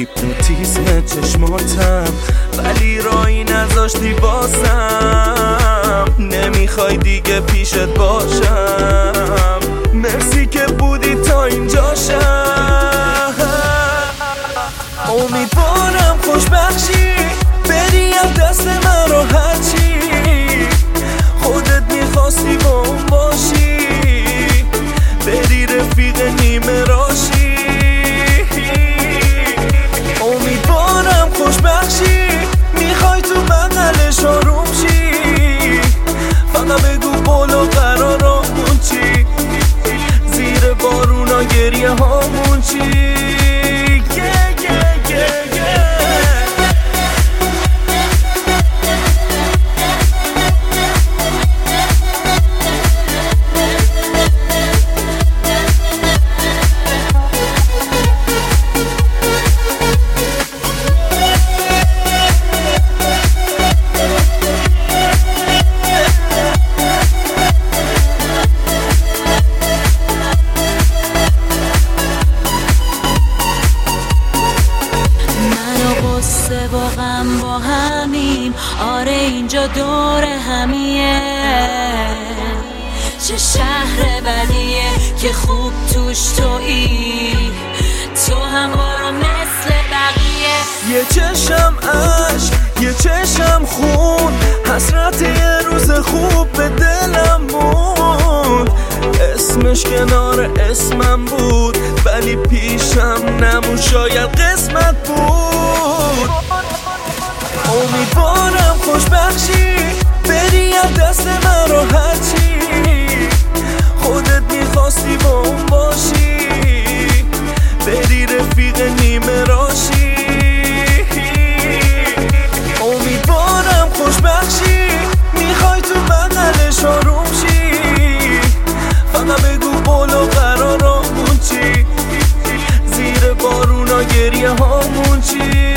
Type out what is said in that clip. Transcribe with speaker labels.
Speaker 1: هیپنوتیزم چشماتم ولی رایی نذاشتی بازم. نمیخوای دیگه پیشت باشم، مرسی که بودی تا اینجاشم. امیدوارم خوشبخشی بری از دست من راحتی، خودت میخواستی با اون باشی، بری رفیق نیمه راشی. امیدوارم خوشبخشی میخوای تو بغلش آروم شی، فقط بگو بالا قرارمون چی، زیر بارونا گریه هامون چی.
Speaker 2: واقعا با همیم، آره اینجا دور همیه. چه شهر بدیه که خوب توش تویی، تو هم برو مثل بقیه.
Speaker 1: یه چشم عشق یه چشم خون، حسرت یه روز خوب به دلم موند. اسمش کنار اسمم بود ولی پیشم نمون، شاید قسمت بود. امیدوارم خوشبخشی بری از دست من راحتی، خودت میخواستی با اون باشی، بری رفیق نیمه راشی. امیدوارم خوشبخشی میخوای تو بغلش آروم شی، فقط بگو بالا قرارمون چی، زیر بارونا گریه هامون چی.